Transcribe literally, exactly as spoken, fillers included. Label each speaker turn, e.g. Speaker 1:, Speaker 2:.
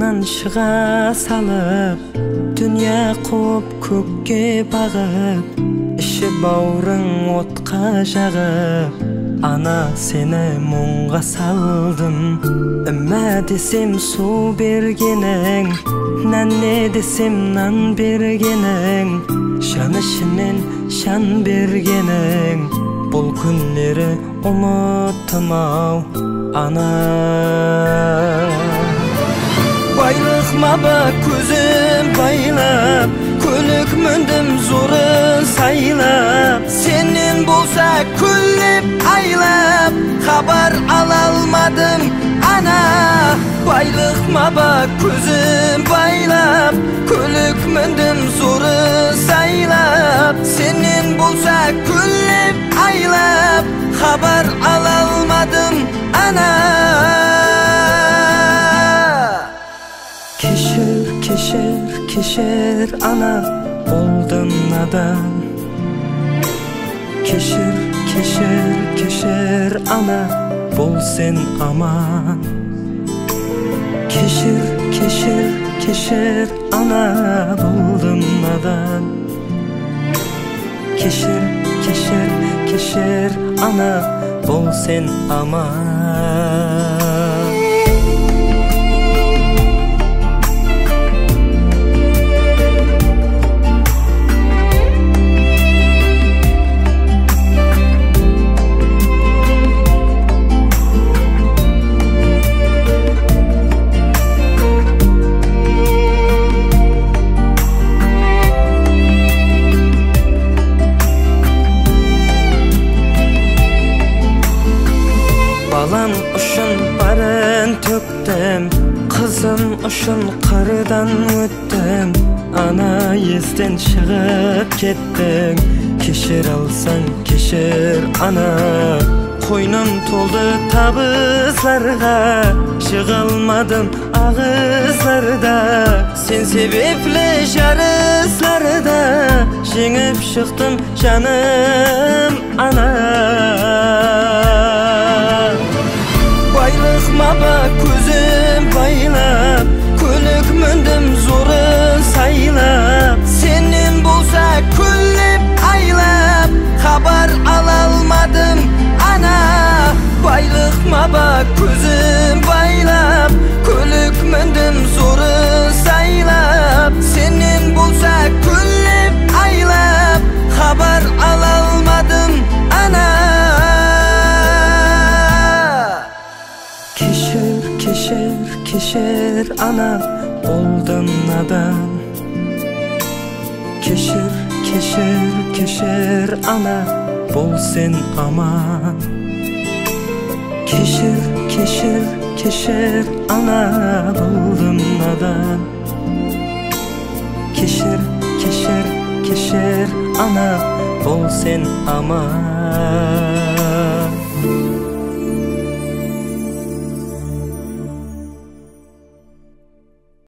Speaker 1: Артыңнан шыға салып, дүния қуып көкке бағып, іші баурың отқа жағып, ана сені мұңға салдым. Үмә десем су бергенің, нәнне десем нан бергенің, шан ішінен шан бергенің, бұл күнлері ұмыттым-ау, ана. Байлық маба көзім байлап, көлік мүндім зорын сайлап, сенен болса күліп айлап, хабар ала алмадым, ана. Байлық маба көзім байлап, көлік мүндім зорын сайлап, сенен болса күліп айлап, хабар ала алмадым, ана. Кешір, кешір, кешір, ана, болдым надан. Кешір, кешір, кешір, ана, бол сен аман. Кешір, кешір, кешір, ана, болдым надан. Кешір, кешір, кешір, ана, бол сен аман. Балам үшін барын төктім, қызым үшін қырдан өттім, ана естен шығып кеттің. Кешір алсаң кешір, ана. Қойным толды табызларға, жығылмадым ағызларда, сен себеплі жарысларда, жеңіп шықтым жаным, ана. Байлық маба көзім байлап, көлік мүндім зорын сайлап, сенен болса күліп айлап, хабар ала алмадым, ана. Байлық маба көзім байлап, көлік мүндім зорын сайлап, сенен болса күліп айлап, хабар ала алмадым, ана. Кешір, кешір, кешір, ана, болдым надан. Кешір, кешір, кешір, ана, бол сен аман. Кешір, кешір, кешір, ана, болдым надан. Кешір, кешір, кешір, ана, бол сен аман.